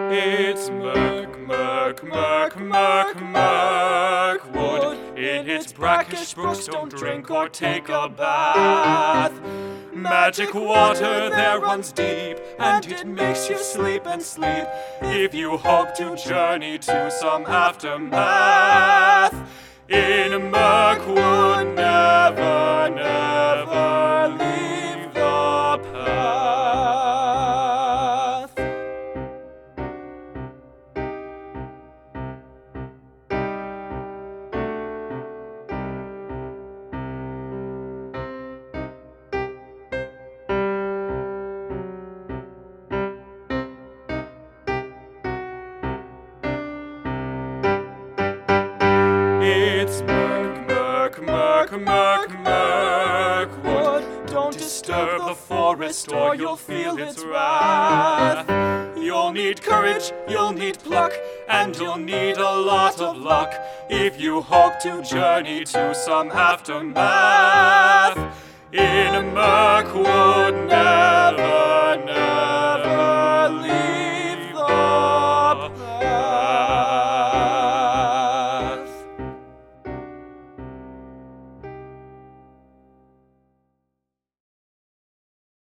It's Mirkwood. In its brackish brooks don't drink or take a bath. Magic water there runs deep, and it makes you sleep and sleep if you hope to journey to some aftermath. In Mirkwood, never, never leave the path. It's Mirkwood. Don't disturb the forest or you'll feel its wrath. You'll need courage, you'll need pluck, and you'll need a lot of luck if you hope to journey to some aftermath. In Mirkwood.